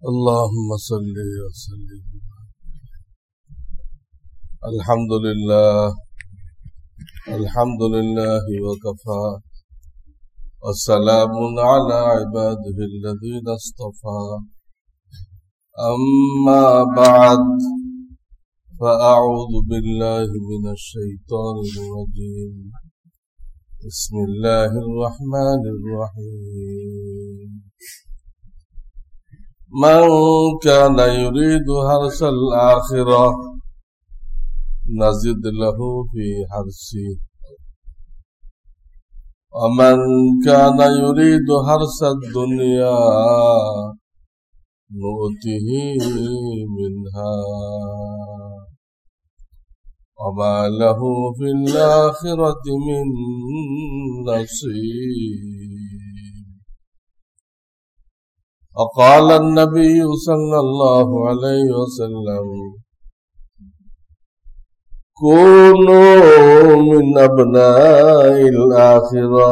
اللهم صل وسلم. الحمد لله وكفى والسلام على عباده الذين اصطفى. أما بعد فأعوذ بالله من الشيطان الرجيم. بسم الله الرحمن الرحيم. من كان يريد حرث الآخرة نزد له في حرثه ومن كان يريد حرث الدنيا نؤته منها وما له في الآخرة من نصيب. وقال النبي صلى الله عليه وسلم: كونوا من أبناء الآخرة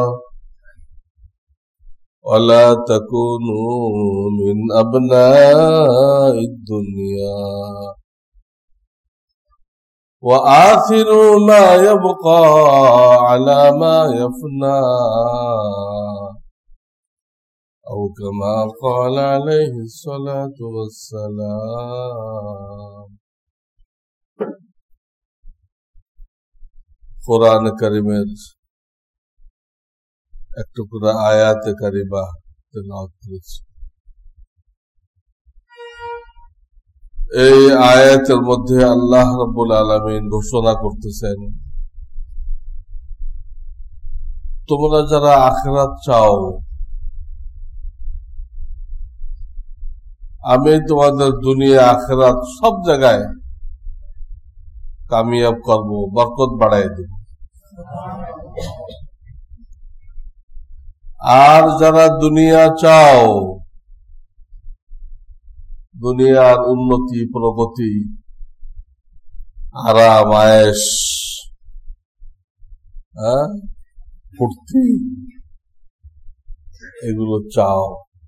ولا تكونوا من أبناء الدنيا وآثروا ما يبقى على ما يفنى أو كما قال عليه الصلاة والسلام. কোরআন কারীমের এক টুকরা আয়াতে কারিমা তেলাওয়াত করেছি। এই আয়াতের মধ্যে আল্লাহ রাব্বুল আলামিন ঘোষণা করতেছেন, তোমরা যারা আখিরাত চাও আমি তোমাদের দুনিয়া আখিরাত সব জায়গায় কামিয়াব করব, বরকত বাড়াই দেব। আর যারা দুনিয়া চাও, দুনিয়ার উন্নতি প্রগতি আরাম আয়েশ ফুর্তি এগুলো চাও,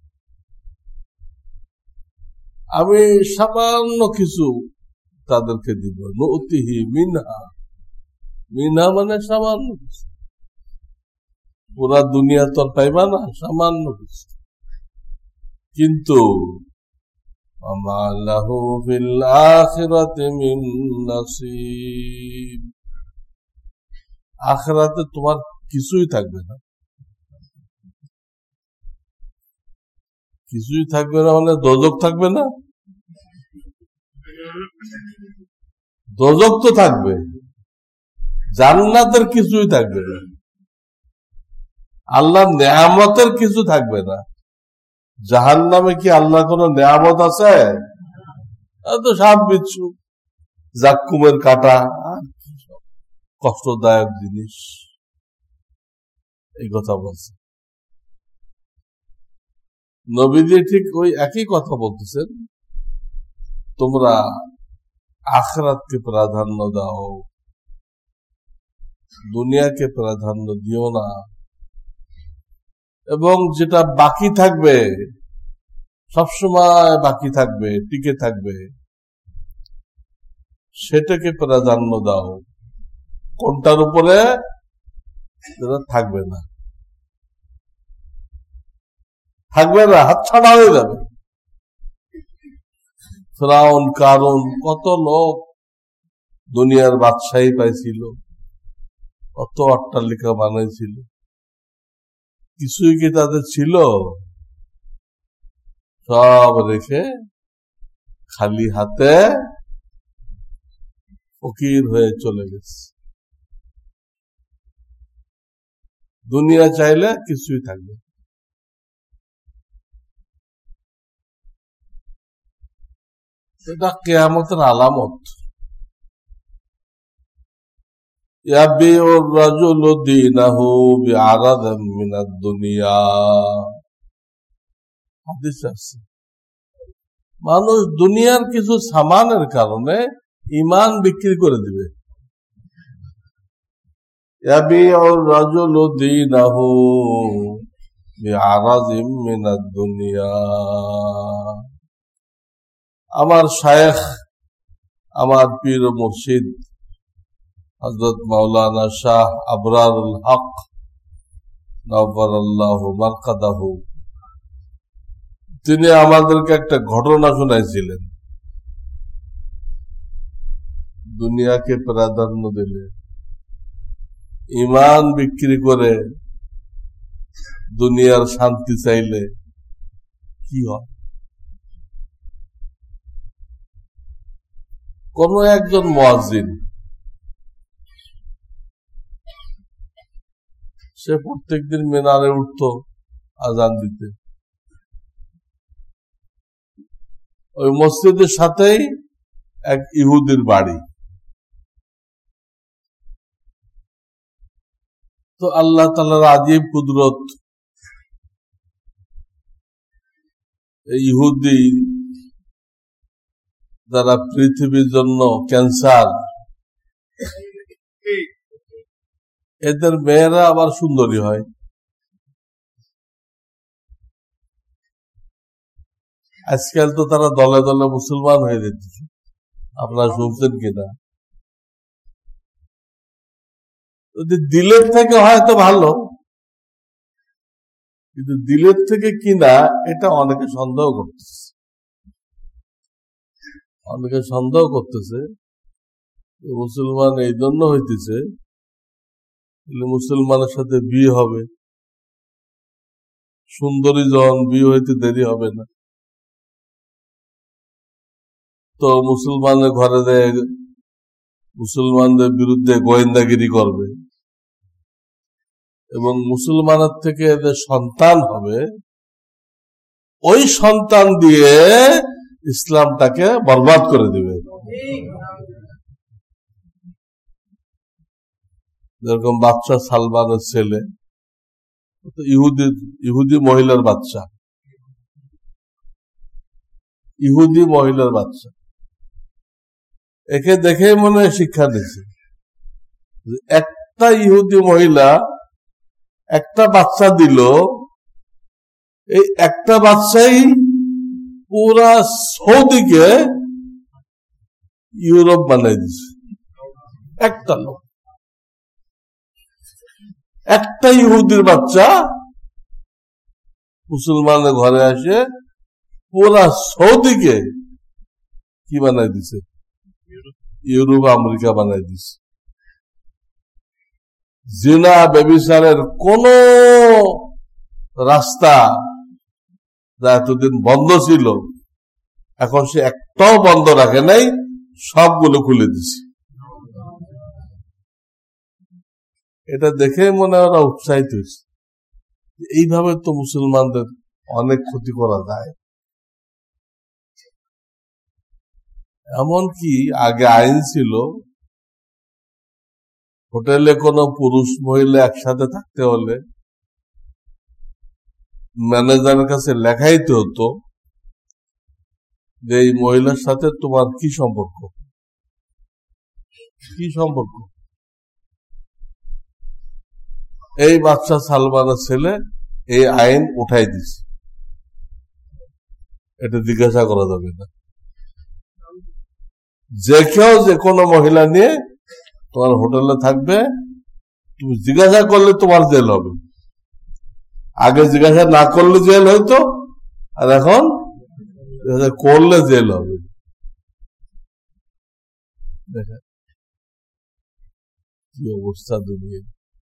আমি সামান্য কিছু তাদেরকে দিব। নউতিহি মিনহা, মিনহা মানে সামান্য কিছু, পুরা দুনিয়া তো পাইবা না, সামান্য কিছু। কিন্তু আমা লাহু ফিল আখিরাতি মিন নাসিব, আখিরাতে তোমার কিছুই থাকবে না। কিছুই থাকবে না মানে দোজখ থাকবে না? দোজখ তো থাকবে, জান্নাতের কিছুই থাকবে না, আল্লাহর নেয়ামতের কিছু থাকবে না। জাহান্নামে কি আল্লাহ কোন নেয়ামত আছে? তো সাপ বিচ্ছু, জাক্কুমের কাটা, কষ্টদায়ক জিনিস। এই কথা বলছে নবীজি, ঠিক ওই একই কথা বলতেছেন, তোমরা আখিরাতকে প্রাধান্য দাও, দুনিয়াকে প্রাধান্য দিও না। এবং যেটা বাকি থাকবে, সবসময় বাকি থাকবে, টিকে থাকবে, সেটাকে প্রাধান্য দাও। কোনটার উপরে? যেটা থাকবে না, থাকবে না, হাত ছাড়া হয়ে যাবে। ফিরআউন, কারুন, কত লোক দুনিয়ার বাদশাহী পাইছিল, কত অট্টালিকা বানাইছিল, কিছুই কি তাদের ছিল? সব রেখে খালি হাতে ফকির হয়ে চলে গেছে। দুনিয়া চাইলে কিছুই থাকবে। এটা কিয়ামতের আলামত। ইয়াবিউর রাজুলু দীনাহু বিআরাদিন মিনাদ দুনিয়া, হাদিস আছে, মানুষ দুনিয়ার কিছু সামানের কারণে ঈমান বিক্রি করে দিবে। ইয়াবিউর রাজুলু দীনাহু বিআরাদিন মিনাদ দুনিয়া, আমার শায়েখ, আমার পীর ও মুর্শিদ হযরত মাওলানা শাহ আবরারুল হক নওয়ারাল্লাহু মারকাদাহু, তিনি আমাদেরকে একটা ঘটনা শোনাইছিলেন। দুনিয়াকে প্রাধান্য দিলে, ঈমান বিক্রি করে দুনিয়ার শান্তি চাইলে কি হয়? কোন একজন মুয়াজ্জিন, সে প্রত্যেকদিন মিনারে উঠত আজান দিতে। ওই মসজিদের সাথেই এক ইহুদির বাড়ি। তো আল্লাহ তাআলার আজীব কুদরত, ইহুদি যারা পৃথিবীর জন্য ক্যান্সার, এদের মেয়েরা আবার সুন্দরী হয়। আজকাল তো তারা দলে দলে মুসলমান হয়ে যেতেছে, আপনারা শুনছেন কিনা? যদি দিলের থেকে হয় তো ভালো, কিন্তু দিলের থেকে কিনা এটা অনেকে সন্দেহ করতেছে। অনেকে সন্দেহ করতেছে মুসলমান এই জন্য হইতেছে, মুসলমানের সাথে বিয়ে হবে, সুন্দরী যখন বিয়ে হইতে দেরি হবে না, তো মুসলমানের ঘরে দেয় মুসলমানদের বিরুদ্ধে গোয়েন্দাগিরি করবে, এবং মুসলমানের থেকে এদের সন্তান হবে, ওই সন্তান দিয়ে ইসলামটাকে বরবাদ করে দিবে। যেরকম বাচ্চা সালমানের ছেলে, ইহুদি মহিলার বাচ্চা, ইহুদি মহিলার বাচ্চা, একে দেখে মনে হয় শিক্ষা দিচ্ছে। একটা ইহুদি মহিলা একটা বাচ্চা দিল, এই একটা বাচ্চাই পুরা সৌদিকে ইউরোপ বানাই দিচ্ছে। একটা লোক, একটা ইহুদির বাচ্চা মুসলমানের ঘরে আসে পুরা সৌদিকে কি বানাই দিছে? ইউরোপ আমেরিকা বানাই দিছে। জিনা ব্যভিচারের কোন রাস্তা যা এতদিন বন্ধ ছিল, এখন সে একটাও বন্ধ রাখে নাই, সবগুলো খুলে দিছে। এটা দেখে মনে হয় ওরা উৎসাহিত হয়েছে। এইভাবে তো মুসলমানদের অনেক ক্ষতি করা যায়। এমনকি আগে আইন ছিল, হোটেলে কোনো পুরুষ মহিলা একসাথে থাকতে হলে ম্যানেজারের কাছে লেখাইতে হতো যে এই মহিলার সাথে তোমার কি সম্পর্ক, কি সম্পর্ক। এই বাচ্চা সালমানের ছেলে এই আইন উঠাই দিছে, এটা জিজ্ঞাসা করা যাবে না। যে কেউ যে কোনো মহিলা নিয়ে তোমার হোটেলে থাকবে, তুমি জিজ্ঞাসা করলে তোমার জেল হবে। আগে জিজ্ঞাসা না করলে জেল হইতো, আর এখন করলে জেল হবে। দেখেন কি অবস্থা দুনিয়া।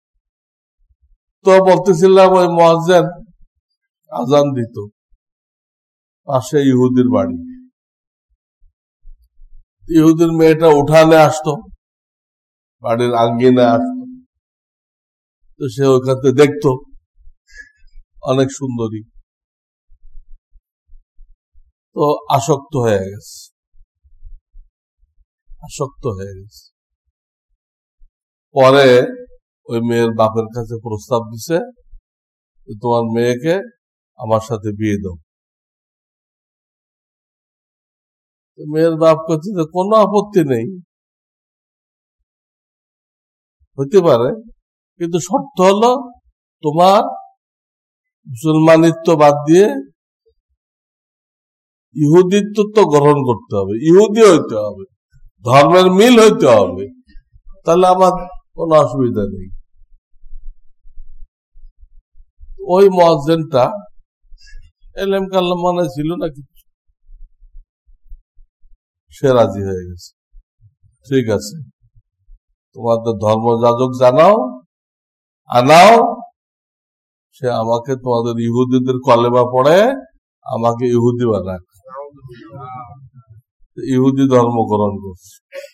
তো বলতেছিলাম, ওই মুয়াজ্জিন আজান দিত, পাশে ইহুদির বাড়ি। ইহুদির মেয়েটা উঠানে আসতো, বাড়ির আঙ্গিনায় আসতো, তো সে ওখানে দেখতো অনেক সুন্দরী, তো আসক্ত হয়ে গেছে, আসক্ত হয়ে গেছে। পরে ওই মেয়ের বাপের কাছে প্রস্তাব দিছে, তোমার মেয়েকে আমার সাথে বিয়ে দাও। মেয়ের বাপ করছে যে কোনো আপত্তি নেই, হইতে পারে, কিন্তু শর্ত হলো তোমার মুসলমানিত্ব বাদ দিয়ে ইহুদিত্ব তো গ্রহণ করতে হবে, ইহুদি হইতে হবে, ধর্মের মিল হইতে হবে, তাহলে আমার কোনো অসুবিধা নেই। ওই মুয়াজ্জিনটা এলেম কালাম মনে ছিল না কিছু, সে রাজি হয়ে গেছে, ঠিক আছে তোমাদের ধর্মযাজক জানাও, আনাও, সে আমাকে তোমাদের ইহুদিদের কলেমা পড়ে আমাকে ইহুদি বানাক, ইহুদি ধর্ম গ্রহণ করছে।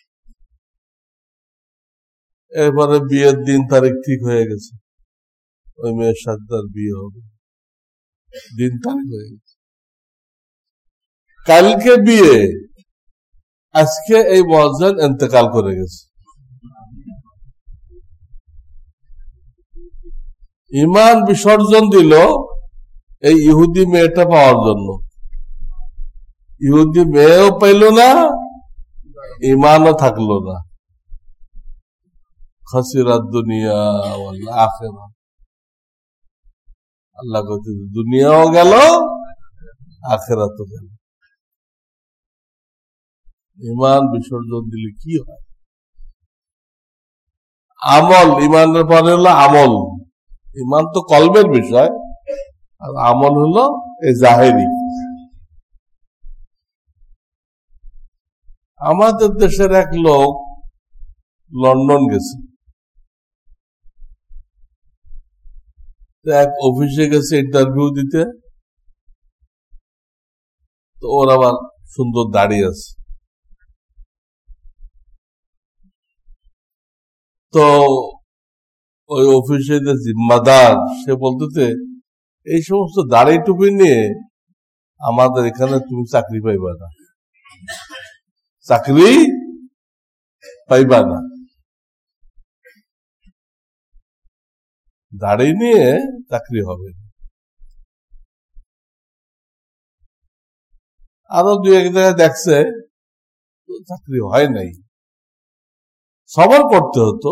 এরপরে বিয়ের দিন তারিখ ঠিক হয়ে গেছে, ওই মেয়ের সাথে তার বিয়ে হবে, দিন তারিখ হয়ে গেছে, কালকে বিয়ে, আজকে এই মুয়াজ্জিন ইন্তেকাল করে গেছে। ঈমান বিসর্জন দিল এই ইহুদি মেয়েটা পাওয়ার জন্য, ইহুদি মেয়েও পাইল না, ঈমানও থাকলো না। খাসিরাত দুনিয়া ওয়াল আখিরা, আল্লাহ কইতে দুনিয়াও গেল আখিরাতও গেল। ঈমান বিসর্জন দিলে কি হয়? আমল, ঈমানের পরে হলো আমল। ঈমান তো কলবের বিষয়, আর আমল হলো এই জাহেরি। আমাদের দেশের এক লোক লন্ডন গেছে, এক অফিসে গেছে ইন্টারভিউ দিতে, তো ওর আবার সুন্দর দাড়ি আছে, তো ওই অফিসে যে জিম্মাদার সে বলতেছে এই সমস্ত দাড়ি টুপি নিয়ে আমাদের এখানে তুমি চাকরি পাইবা না, চাকরি পাইবা না, দাড়ি নিয়ে চাকরি হবে। আরো দু এক জায়গায় দেখছে চাকরি হয় নাই, সবার করতে হতো,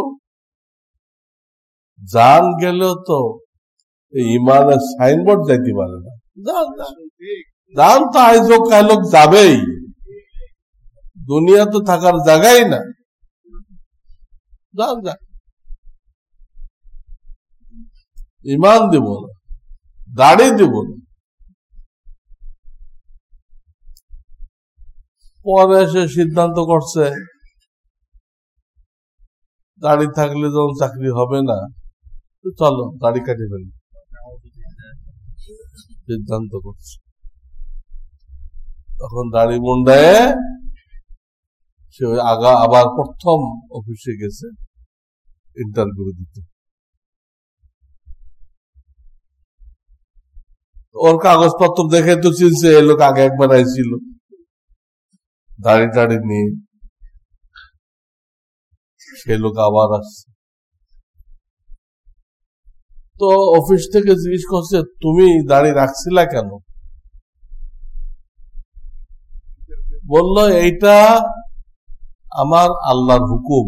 জান গেলেও তো এই ইমানের সাইনবোর্ড যাইতে পারে না, জান তো আইজোক কাইলোক যাবেই, দুনিয়া তো থাকার জায়গাই না, জান যা ইমান দিব না, দাড়ি দিব না। পরে এসে সিদ্ধান্ত করছে দাড়ি থাকলে যখন চাকরি হবে না, তো চলো দাড়ি কাটি ফেলি, সিদ্ধান্ত করছে। তখন দাড়ি মুন্ডায় সে আবার প্রথম অফিসে গেছে ইন্টারভিউ দিতে। ওর কাগজপত্র দেখে তো চিনছে এই লোক আগে একবার আইছিল দাড়ি টাড়ি নিয়ে, সে লোক আবার আসছে। তো অফিস থেকে জিজ্ঞেস করছে তুমি দাড়ি রাখছিলা কেন? বলল এইটা আমার আল্লাহর হুকুম,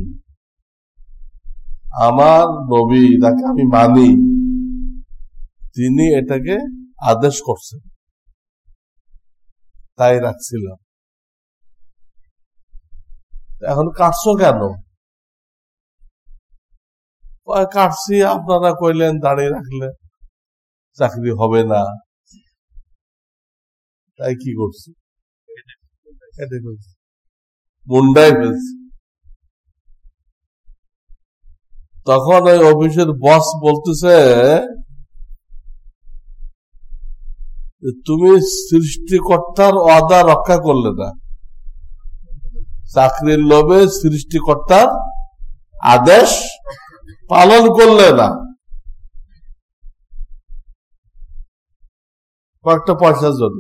আমার নবী যাকে আমি মানি তিনি এটাকে আদেশ করছেন, তাই রাখছিলাম। এখন কাটছো কেন? কাটছি আপনারা কইলেন দাঁড়িয়ে রাখলে চাকরি হবে না, তাই কি করছি, মুন্ডাই ফেলছি। তখন ওই অফিসের বস বলতেছে তুমি সৃষ্টিকর্তার ওয়াদা রক্ষা করলে না, চাকরির লোভে সৃষ্টিকর্তার আদেশ পালন করলে না, কয়েকটা পয়সার জন্য।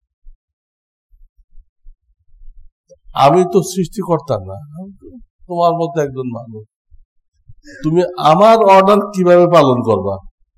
আমি তো সৃষ্টিকর্তা না, তোমার মতো একজন মানুষ, তুমি আমার অর্ডার কিভাবে পালন করবা?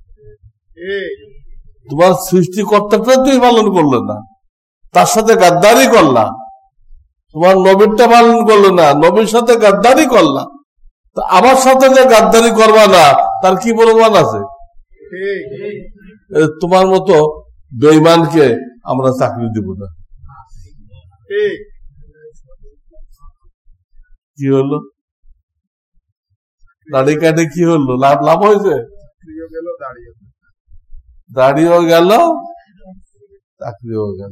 তোমার সৃষ্টিকর্তাটা তুমি পালন করলে না, তার সাথে গাদ্দারি করলা, তোমার নবীরটা পালন করলে না, নবীর সাথে গাদ্দারি করলা, তা আমার সাথে যে গাদ্দারি করবা না তার কি প্রমাণ আছে? তোমার মতো বেঈমানকে আমরা চাকরি দিব না, কি হলো? দাড়ি কাটে কি হলো? লাভ হয়েছে? দাড়িও গেল, চাকরিও গেল।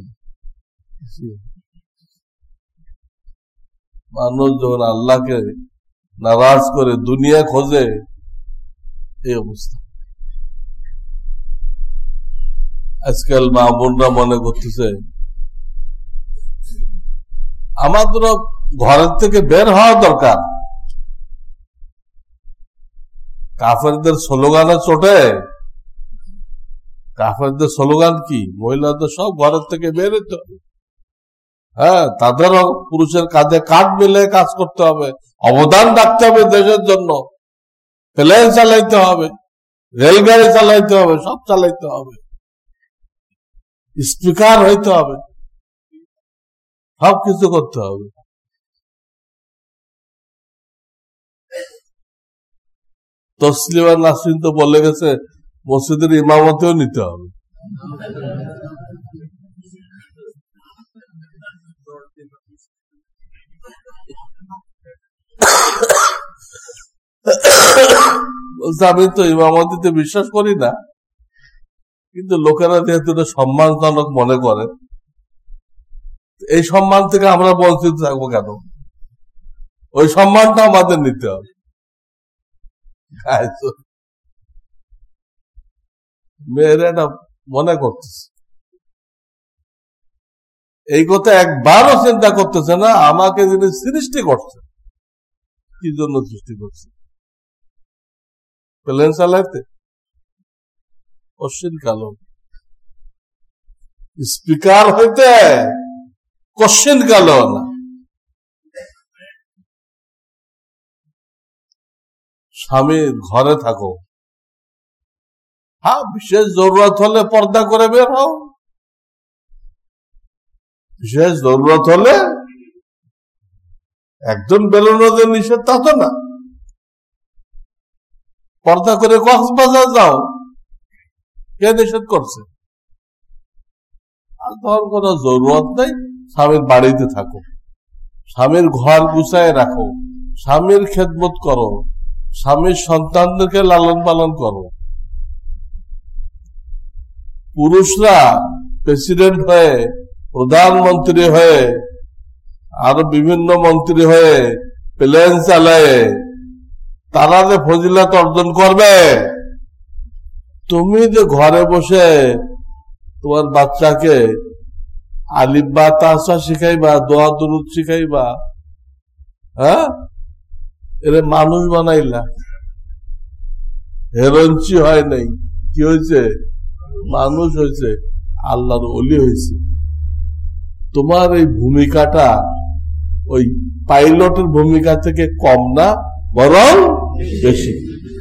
মানুষ যখন আল্লাহকে নারাজ করে দুনিয়া খোঁজে, এই অবস্থা। আজকাল মা বোনরা মনে করতেছে আমাদের ঘরের থেকে বের হওয়া দরকার। কাফেরদের স্লোগানে চোটে। কাফেরদের স্লোগান কি? মহিলাদের সব ঘরের থেকে বের হতে হবে। হ্যাঁ, তাদেরও পুরুষের কাঁধে কাঁধ মিলে কাজ করতে হবে, অবদান রাখতে হবে দেশের জন্য। প্লেন চালাইতে হবে, রেলগাড়ি চালাইতে হবে, সব চালাইতে হবে, স্পিকার হইতে হবে, সবকিছু করতে হবে। তসলিমা নাসরিন তো বলে গেছে মসজিদের ইমামতেও নিতে হবে। আমি তো ইমামতিতে বিশ্বাস করি না, কিন্তু লোকেরা যেহেতু সম্মানজনক মনে করে, এই সম্মান থেকে আমরা বঞ্চিত থাকবো কেন? ওই সম্মানটা আমাদের নিতে হবে। মেয়েরা এটা মনে করতেছে, এই কথা একবারও চিন্তা করতেছে না আমাকে যিনি সৃষ্টি করছে, কি জন্য সৃষ্টি করছে? প্লেন চালাইতে? কোশ্চিন কালো। স্পিকার হইতে? কোশ্চিন কালো না। স্বামীর ঘরে থাকো, হ্যাঁ, বিশেষ জরুরত হলে পর্দা করে বের হও, বিশেষ জরুরত হলে। একজন বেরোনো যে নিষেধ তা তো না। পর্দা করে কক্সবাজার যাও, কে নিষেধ করছে? আর তখন কোন জরুরত নেই, স্বামীর বাড়িতে থাকো, স্বামীর ঘর গুছায় রাখো, স্বামীর খেদমত করো, স্বামীর সন্তানদেরকে লালন পালন করো। পুরুষরা প্রেসিডেন্ট হয়ে, প্রধানমন্ত্রী হয়ে, আরো বিভিন্ন মন্ত্রী হয়ে প্লেন চালায়, তারা যে ফজিলত অর্জন করবে, তুমি যে ঘরে বসে তোমার বাচ্চাকে আলিফ বা তাসা শিখাইবা, দোয়া দুরুদ শিখাইবা, হ্যাঁ, এর মানুষ বানাইলা, হেরঞ্চি হয় নাই। কি হয়েছে? মানুষ হয়েছে, আল্লাহর ওলি হয়েছে। তোমার এই ভূমিকাটা ওই পাইলটের ভূমিকা থেকে কম না, বরং বেশি।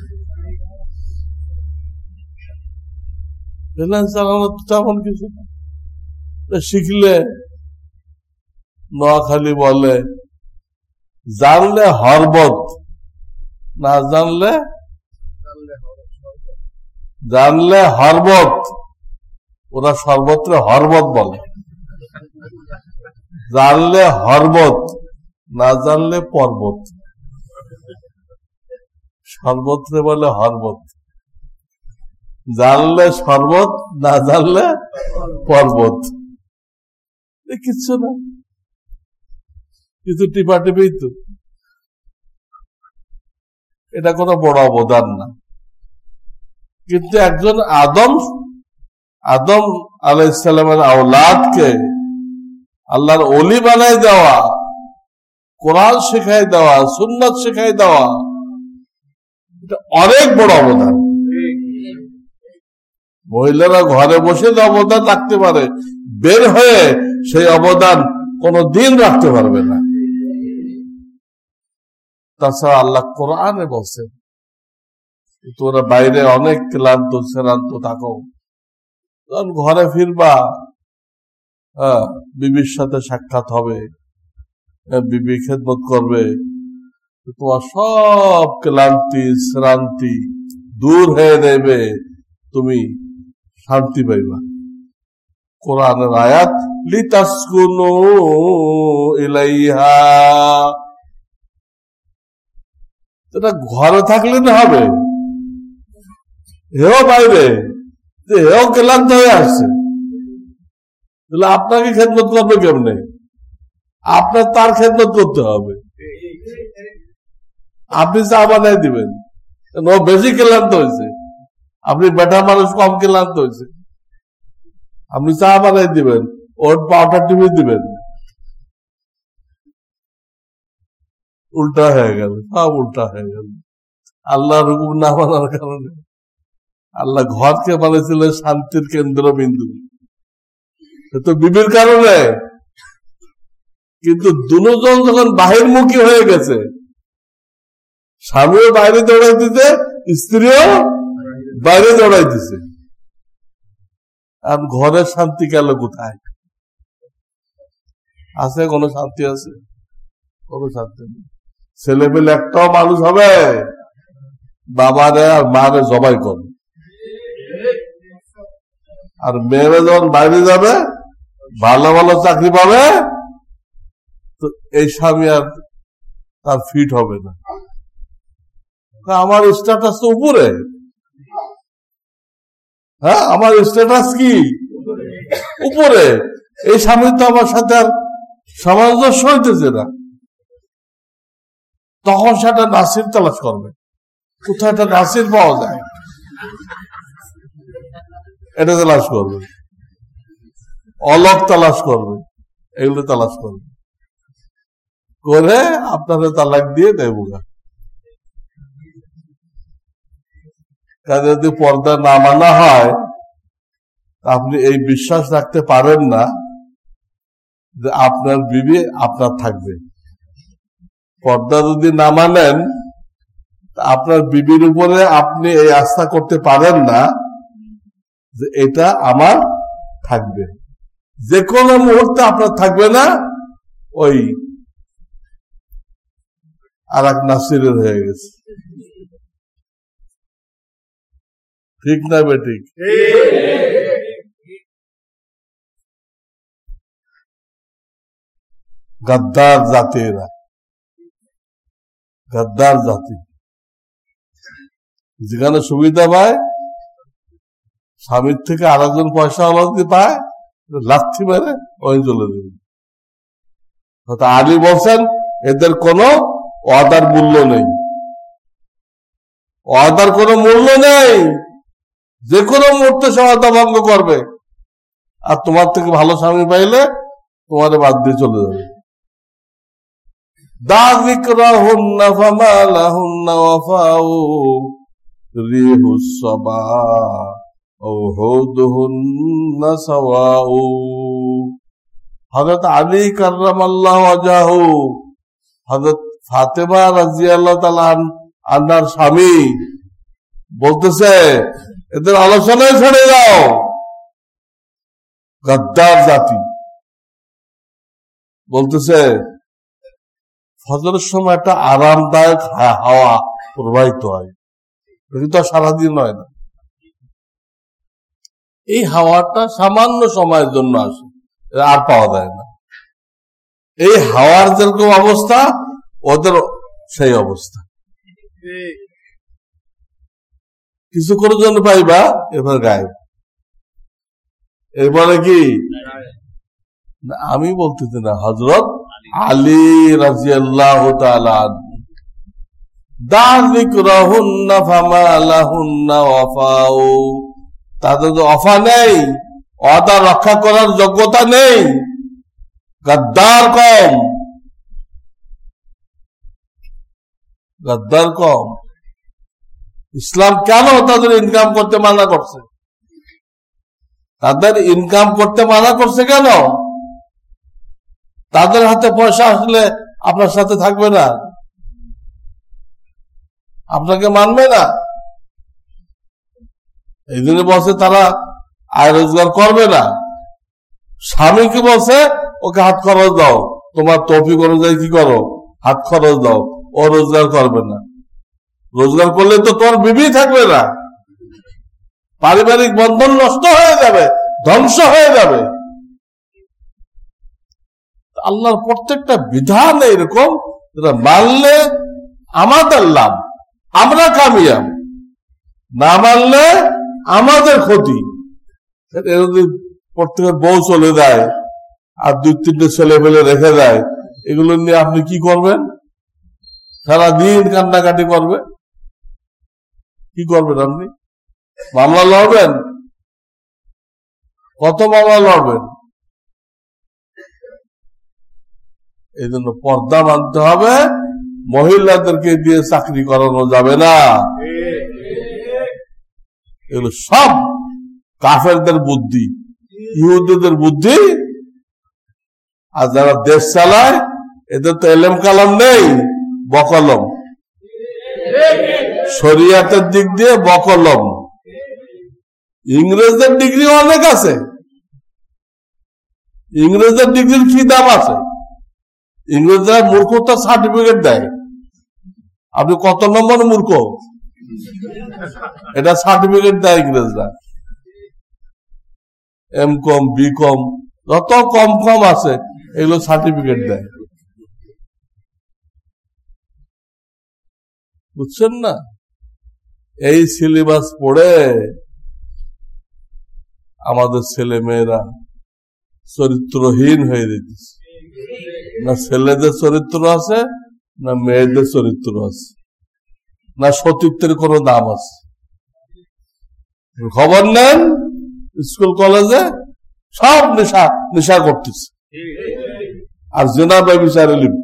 চালানো তেমন কিছু না, শিখলে নোয়াখালী বলে জানলে হরবত, না জানলে হরবত। ওরা সর্বত্র হরবত বলে। জানলে হরবত, না জানলে পর্বত। সর্বত্র বলে হরবত, জানলে শরবত, না জানলে পর্বত। কিচ্ছু না, কিছু টিপা টিপেই তো। এটা কোনো বড় অবদান না। কিন্তু একজন আদম আলাইহিস সালামের আওলাদকে আল্লাহর ওলি বানাই দেওয়া, কোরআন শেখাই দেওয়া, সুন্নাত শেখাই দেওয়া, এটা অনেক বড় অবদান। মহিলারা ঘরে বসে যে অবদান রাখতে পারে, বের হয়ে সেই অবদান কোন দিন রাখতে পারবে না। তাছাড়া আল্লাহ কোরআনে বলছেন, তোমরা বাইরে অনেক ক্লান্ত শ্রান্ত থাকো, যখন ঘরে ফিরবা, বিবির সাথে সাক্ষাৎ হবে, বিবি খেদমত করবে, তোমার সব ক্লান্তি শ্রান্তি দূর হয়ে নেবে, তুমি শান্তি পাইবা। কোরআনের আয়াত লিতাসকুনু ইলাইহা। এটা ঘরে থাকলে না হবে, এও বাইরে, এও ক্লান্ত হয়ে আসছে, তাহলে আপনাকে খেদমত করবে কেমনে? আপনার তার খেদমত করতে হবে। আপনি চা বানাই দিবেন, ও বেশি ক্লান্ত হয়েছে, আপনি বেটা মানুষ কম ক্লান্ত হয়েছে, আপনি চা বানাই দিবেন, ওর পাউডার টিপে দিবেন, উল্টা হয়ে গেল, সব উল্টা হয়ে গেল আল্লাহর হুকুম না মানার কারণে। আল্লাহ ঘরকে বানিয়েছিলেন শান্তির কেন্দ্রবিন্দু, তো বিবির কারণে। কিন্তু দুজন যখন বাহিরমুখী হয়ে গেছে, স্বামীও বাইরে দৌড়াই দিতে, স্ত্রীও বাইরে দৌড়াই দিছে, আর ঘরের শান্তি গেল কোথায়? আছে কোনো শান্তি? আছে কোনো শান্তি নেই। ছেলে পেলে একটাও মানুষ হবে বাবারে আর মারে জবাই করে, আর মেয়েরা যখন বাইরে যাবে ভালো ভালো চাকরি পাবে, তো এই স্বামী আর তার ফিট হবে না। আমার স্ট্যাটাস তো উপরে, হ্যাঁ আমার স্ট্যাটাস কি উপরে, এই স্বামী তো আমার সাথে আর সামঞ্জস্য হইতেছে না। তখন সেটা নাসির তালাশ করবে, কোথায় একটা নাসির পাওয়া যায় এটা তালাশ করবে, অলক তালাশ করবে, এগুলো তালাশ করবে, করে আপনারা তালাক দিয়ে দেব। কাজে যদি পর্দা না মানা হয়, আপনি এই বিশ্বাস রাখতে পারেন না যে আপনার বিবি আপনার থাকবে। পর্দা যদি না মানেন, আপনার বিবির উপরে আপনি এই আস্থা করতে পারেন না যে এটা আমার থাকবে। যে কোনো মুহূর্তে আপনার থাকবে না, ওই আর এক নাসিরের হয়ে গেছে। ঠিক না বেঠিক? গদ্দার জাতি এরা, গদ্দার জাতি। যেখানে সুবিধা পায়, স্বামীর থেকে আরেকজন পয়সা অলঙ্কি পায়, লাথি মেরে ওই চলে দেবে। আলী বলছেন এদের কোনো ওয়াদার মূল্য নেই, ওয়াদার কোনো মূল্য নেই, যে কোনো মুহূর্তে সে ওয়াদা ভঙ্গ করবে, আর তোমার থেকে ভালো স্বামী পাইলে তোমার বাদ দিয়ে চলে যাবে। দাযিকরাহুন্না ফামা লাহুন্না ওয়াফাউ রিহুস সাবা আও হুদুহুন্না সাওয়াউ। হযরত আলী কাররামাল্লাহু ওয়াজহাহু, হযরত ফাতেমা রাদিয়াল্লাহু তাআলা আনহার স্বামী বলতেছে, এদের আলোচনায় ছেড়ে দাও, গদ্দার জাতি। বলতেছে ফজরের সময় একটা আরামদায়ক হাওয়া প্রবাহিত হয়, কিন্তু সারাদিন হয় না। এই হাওয়াটা সামান্য সময়ের জন্য আসে, আর পাওয়া যায় না। এই হাওয়ার যেরকম অবস্থা, ওদের সেই অবস্থা। কিছু করে জন্য পাইবা, এবার গায়েব। এরপরে কি আমি বলতেছি না, হযরত আলী রাদিয়াল্লাহু তাআলা দাযিকরাহুন্না ফামা লাহুন্না ওয়াফাউ, তাদের তো ওয়াফা নেই, ওয়াদা রক্ষা করার যোগ্যতা নেই, গদ্দার কম, গদ্দার কম। ইসলাম কেন তাদের ইনকাম করতে মানা করছে? তাদের ইনকাম করতে মানা করছে কেন? তাদের হাতে পয়সা আসলে আপনার সাথে থাকবে না, আপনাকে মানবে না। এই জন্য বলছে তারা আয় রোজগার করবে না। স্বামীকে বলছে ওকে হাত খরচ দাও, তোমার তৌফিক অনুযায়ী কি করো, হাত খরচ দাও, ও রোজগার করবে না। রোজগার করলে তো তোর বিবি থাকবে না, পারিবারিক বন্ধন নষ্ট হয়ে যাবে, ধ্বংস হয়ে যাবে। আল্লাহর প্রত্যেকটা বিধান এরকম যেটা মানলে আমাদের লাভ, আমরা কামিয়াব, না মানলে আমাদের ক্ষতি। যদি প্রত্যেকের বউ চলে যায় আর 2-3টে ছেলে পেলে রেখে দেয়, এগুলো নিয়ে আপনি কি করবেন? সারাদিন কান্নাকাটি করবে। কি করবেন আপনি? মামলা লড়বেন? কত মামলা লড়বেন? এই জন্য পর্দা মানতে হবে। মহিলাদেরকে দিয়ে চাকরি করানো যাবে না। এগুলো সব কাফেরদের বুদ্ধি, ইহুদিদের বুদ্ধি। আর যারা দেশ চালায় এদের তো এলেম কালাম নেই, বকলম। শরিয়াতের দিক দিয়ে বকলম। ইংরেজদের ডিগ্রি অনেক আছে, ইংরেজদের ডিগ্রির কি দাম আছে? ইংরেজরা মূর্খতার সার্টিফিকেট দেয়। আপনি কত নম্বর মূর্খ এটা সার্টিফিকেট দেয় ইংরেজরা। এম.কম, বি.কম যত কম আছে এগুলো সার্টিফিকেট দেয়। বুঝছেন না? এই সিলেবাস পড়ে আমাদের ছেলে মেয়েরা চরিত্রহীন হয়ে যেতেছে। না ছেলেদের চরিত্র আছে, না মেয়েদের চরিত্র আছে, না সতীত্বের কোন দাম আছে। খবর নেন স্কুল কলেজে সব নেশা করতেছে, আর জিনা ব্যভিচারে লিপ্ত।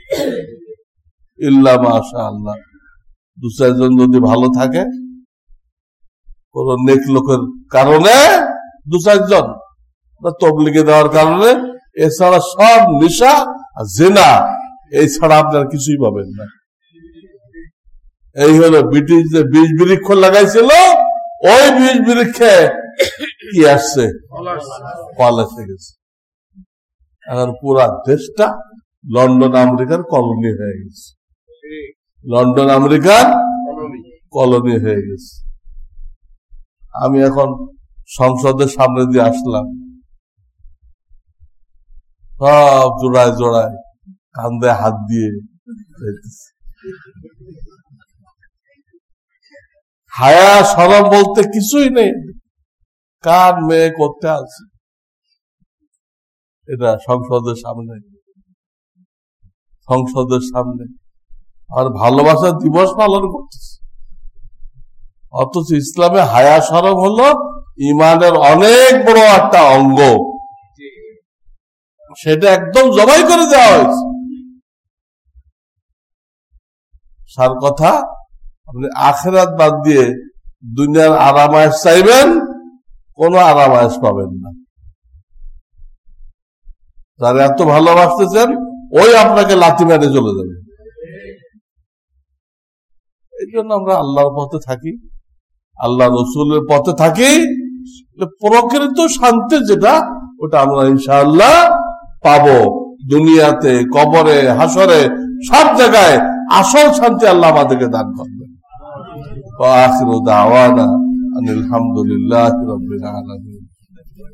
ইল্লা মাশাআল্লাহ 2-4জন যদি ভালো থাকে, কোন নেক লোকের কারণে 2-4জন তবলিগে দেওয়ার কারণে, এছাড়া সব নেশা আর জিনা, এই ছাড়া আপনার কিছুই পাবেন না। এই হলো ব্রিটিশ যে বীজ বৃক্ষ লাগাইছিল, ওই বীজ বৃক্ষে কি আসছে? ফল এসে গেছে। এখন পুরা দেশটা লন্ডন আমেরিকার কলোনি হয়ে গেছে। লন্ডন আমেরিকার কলোনি হয়ে গেছে। আমি এখন সংসদের সামনে দিয়ে আসলাম, সব জোড়ায় জোড়ায় কান্দে হাত দিয়ে হায়া শরম বলতে কিছুই নেই। কার মেয়ে করতে আছে এটা সংসদের সামনে, সংসদের সামনে, আর ভালোবাসার দিবস পালন করতেছে। অথচ ইসলামে হায়া শরম হলো ইমানের অনেক বড় একটা অঙ্গ, সেটা একদম জবাই করে দেওয়া হয়েছে। সার কথা, আপনি আখিরাত বাদ দিয়ে দুনিয়ার আরামায়েশ চাইবেন, কোন আরামায়েশ পাবেন না। যারা এত ভালোবাসতেছেন ওই আপনাকে লাথি মেরে চলে যাবে। এই জন্য আমরা আল্লাহর পথে থাকি, আল্লাহ রসুলের পথে থাকি। প্রকৃত শান্তি যেটা, ওটা আমরা ইনশাআল্লাহ পাবো। দুনিয়াতে, কবরে, হাসরে, সব জায়গায় আসল শান্তি আল্লাহ আমাদেরকে দান করবেন। ওয়া আখিরু দাওয়ানা আনিল হামদুলিল্লাহি রাব্বিল আলামিন।